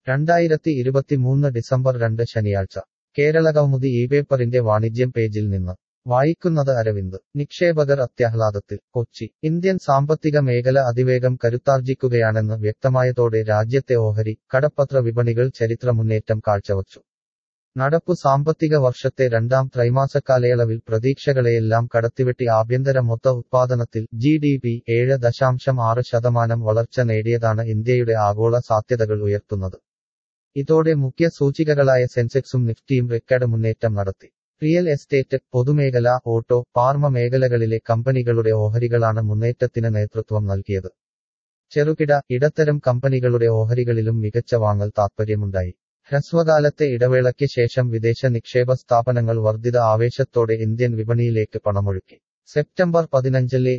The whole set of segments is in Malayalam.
2023 ഡിസംബർ 2 ശനിയാഴ്ച കേരളകൗമുദി ഇപേപ്പറിന്റെ വാണിജ്യം പേജിൽ നിന്ന് വായിക്കുന്നത് അരവിന്ദ്. നിക്ഷേപകർ അത്യാഹ്ലാദത്തിൽ. കൊച്ചി. ഇന്ത്യൻ സാമ്പത്തിക മേഖല അതിവേഗം കരുത്താർജിക്കുകയാണെന്ന് വ്യക്തമായതോടെ രാജ്യത്തെ ഓഹരി, കടപ്പത്ര വിപണികൾ ചരിത്ര മുന്നേറ്റം കാഴ്ചവച്ചു. നടപ്പു സാമ്പത്തിക വർഷത്തെ രണ്ടാം ത്രൈമാസക്കാലയളവിൽ പ്രതീക്ഷകളെയെല്ലാം കടത്തിവെട്ടി ആഭ്യന്തര മൊത്ത ഉത്പാദനത്തിൽ GDP 7.6% വളർച്ച നേടിയതാണ് ഇന്ത്യയുടെ ആഗോള സാധ്യതകൾ ഉയർത്തുന്നത്. ഇതോടെ മുഖ്യ സൂചികകളായ സെൻസെക്സും നിഫ്റ്റിയും റെക്കോർഡ് മുന്നേറ്റം നടത്തി. റിയൽ എസ്റ്റേറ്റ്, പൊതുമേഖല, ഓട്ടോ, ഫാർമ മേഖലകളിലെ കമ്പനികളുടെ ഓഹരികളാണ് മുന്നേറ്റത്തിന് നേതൃത്വം നൽകിയത്. ചെറുകിട, ഇടത്തരം കമ്പനികളുടെ ഓഹരികളിലും മികച്ച വാങ്ങൽ താൽപ്പര്യമുണ്ടായി. ഹ്രസ്വകാലത്തെ ഇടവേളയ്ക്ക് ശേഷം വിദേശ നിക്ഷേപ സ്ഥാപനങ്ങൾ വർദ്ധിത ആവേശത്തോടെ ഇന്ത്യൻ വിപണിയിലേക്ക് പണമൊഴുക്കി. സെപ്റ്റംബർ 15-ലെ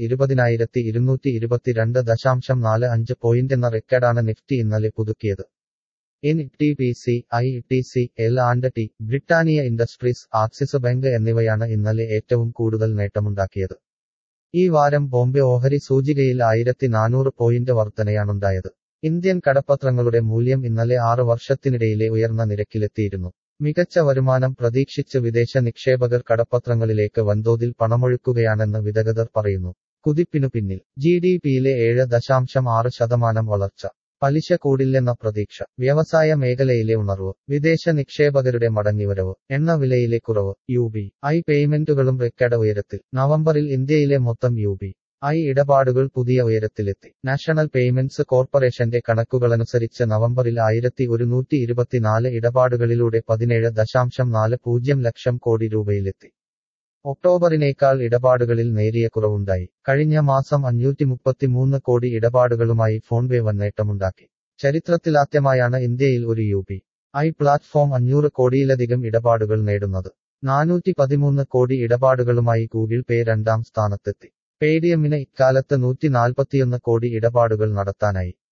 20,222.45 പോയിന്റെന്ന റെക്കോർഡാണ് നിഫ്റ്റി ഇന്നലെ പുതുക്കിയത്. NTPC, ITC, L&T, Britannia Industries, Axis bank എന്നിവയാണ് ഇന്നലെ ഏറ്റവും കൂടുതൽ നേട്ടമുണ്ടാക്കിയത്. ഈ വാരം ബോംബെ ഓഹരി സൂചികയിൽ 1400 പോയിന്റ് വർധനയാണുണ്ടായത്. ഇന്ത്യൻ കടപ്പത്രങ്ങളുടെ മൂല്യം ഇന്നലെ 6 വർഷത്തിനിടയിലെ ഉയർന്ന നിരക്കിലെത്തിയിരുന്നു. മികച്ച വരുമാനം പ്രതീക്ഷിച്ച് വിദേശ നിക്ഷേപകർ കടപ്പത്രങ്ങളിലേക്ക് വൻതോതിൽ പണമൊഴുക്കുകയാണെന്ന് വിദഗ്ധർ പറയുന്നു. കുതിപ്പിനു പിന്നിൽ GDPയിലെ 7.6% വളർച്ച, പലിശ കൂടില്ലെന്ന പ്രതീക്ഷ, വ്യവസായ മേഖലയിലെ ഉണർവ്, വിദേശ നിക്ഷേപകരുടെ മടങ്ങിവരവ്, എണ്ണ വിലയിലെ കുറവ്, UPI പേയ്മെന്റുകളും റെക്കോർഡ് ഉയരത്തിൽ. നവംബറിൽ ഇന്ത്യയിലെ മൊത്തം UPI ഇടപാടുകൾ പുതിയ ഉയരത്തിലെത്തി. നാഷണൽ പേയ്മെന്റ്സ് കോർപ്പറേഷന്റെ കണക്കുകളനുസരിച്ച് നവംബറിൽ 1124 ഇടപാടുകളിലൂടെ 17.40 ലക്ഷം കോടി രൂപയിലെത്തി. ഒക്ടോബറിനേക്കാൾ ഇടപാടുകളിൽ നേരിയ കുറവുണ്ടായി. കഴിഞ്ഞ മാസം 533 കോടി ഇടപാടുകളുമായി ഫോൺപേ വൻ നേട്ടമുണ്ടാക്കി. ചരിത്രത്തിലാദ്യമായാണ് ഇന്ത്യയിൽ ഒരു UPI പ്ലാറ്റ്ഫോം 500 കോടിയിലധികം ഇടപാടുകൾ നേടുന്നത്. 413 കോടി ഇടപാടുകളുമായി ഗൂഗിൾ പേ രണ്ടാം സ്ഥാനത്തെത്തി. പേടിഎമ്മിന് ഇക്കാലത്ത് 141 കോടി ഇടപാടുകൾ നടത്താനായി.